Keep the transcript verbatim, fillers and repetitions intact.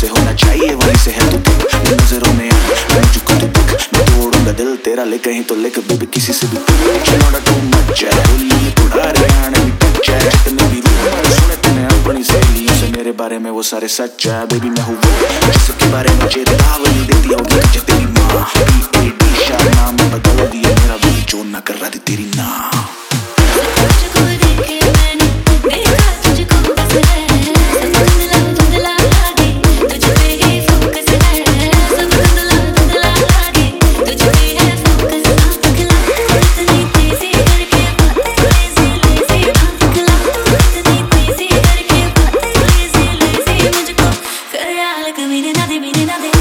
से होना चाहिए वहीं से है तू दिख, नजरों में आ मैं मुझको तू दिख, मैं तोड़ूंगा दिल तेरा ले कहीं तो लेकर बेबी किसी से भी चलोड़ा तू मत जाए होली में थोड़ा रियाने भी टच है जितने भी रूमर सुने तूने अपनी सहेलियों से मेरे बारे में वो सारे सच है बेबी मैं हूँ वो जिसके बारे में चेतावनी देती होगी तुझे तेरी माँ पी ए डी शाह नाम बदल दिया मेरा बेबी जो ना कर रहा थी तेरी ना Nade, nade.